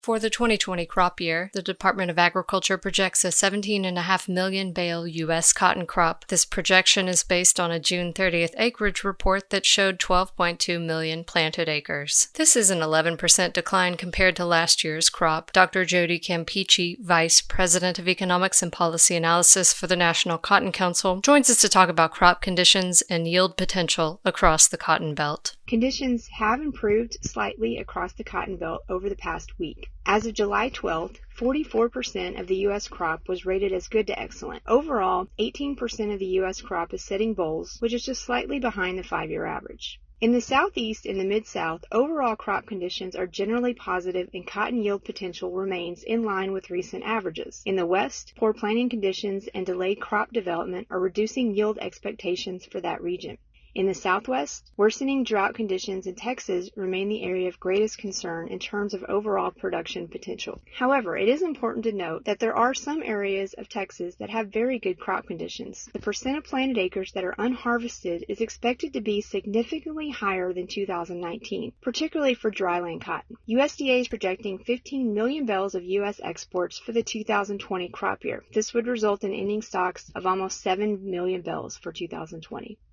For the 2020 crop year, the Department of Agriculture projects a 17.5 million bale U.S. cotton crop. This projection is based on a June 30th acreage report that showed 12.2 million planted acres. This is an 11% decline compared to last year's crop. Dr. Jody Campeachy, Vice President of Economics and Policy Analysis for the National Cotton Council, joins us to talk about crop conditions and yield potential across the cotton belt. Conditions have improved slightly across the cotton belt over the past week. As of July 12th, 44% of the U.S. crop was rated as good to excellent. Overall, 18% of the U.S. crop is setting bolls, which is just slightly behind the 5-year average. In the Southeast and the Mid-South, overall crop conditions are generally positive and cotton yield potential remains in line with recent averages. In the West, poor planting conditions and delayed crop development are reducing yield expectations for that region. In the Southwest, worsening drought conditions in Texas remain the area of greatest concern in terms of overall production potential. However, it is important to note that there are some areas of Texas that have very good crop conditions. The percent of planted acres that are unharvested is expected to be significantly higher than 2019, particularly for dryland cotton. USDA is projecting 15 million bales of U.S. exports for the 2020 crop year. This would result in ending stocks of almost 7 million bales for 2020.